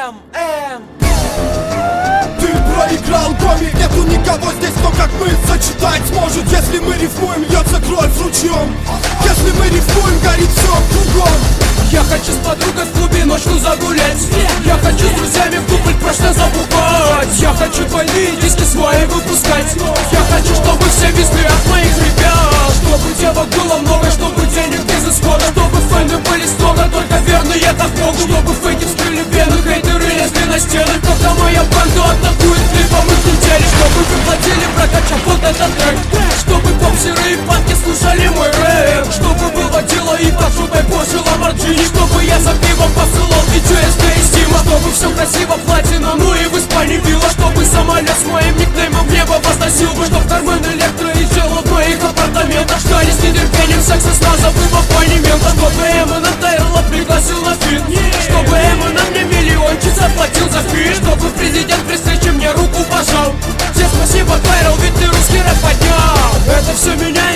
Ты проиграл, Гоми, нету никого здесь, кто как мы сочетать сможет. Если мы рифмуем, льется кровь ручьем. Если мы рифмуем, горит все кругом. Я хочу с подругой в клубе ночью загулять. Я хочу с друзьями в дубль прошлое забухать. Я хочу двойные диски свои выпускать. Я хочу, чтобы все везли от моих ребят. Чтобы девок было много, чтобы денег без исхода. Чтобы фэны были строго, только верные так Богу. Чтобы фейки вскрыли вены, хейтеры лезли на стены. Когда моя банда атакует клипом их недели. Чтобы вы платили, прокачав вот этот трек. Чтобы попсеры и панки слушали мой рэп. Чтобы было дело и под жопой Porsche Lamborghini. Чтобы я за пивом посылал видео SD и Стима. Чтобы все красиво, платина, ну и в Испании било. Чтобы самолет с моим никнеймом в небо возносил бы. Чтоб Кармен Электро и Джело в моих апартаментах ждали с нетерпением секса с назовым абонементом. Чтобы Эминем Тейрла пригласил на фит. Чтобы Эминем мне миллиончик заплатил за фит. Чтобы президент при встрече мне руку пожал. Тебе спасибо, Тайрл, ведь ты русский рэп поднял. Это все меня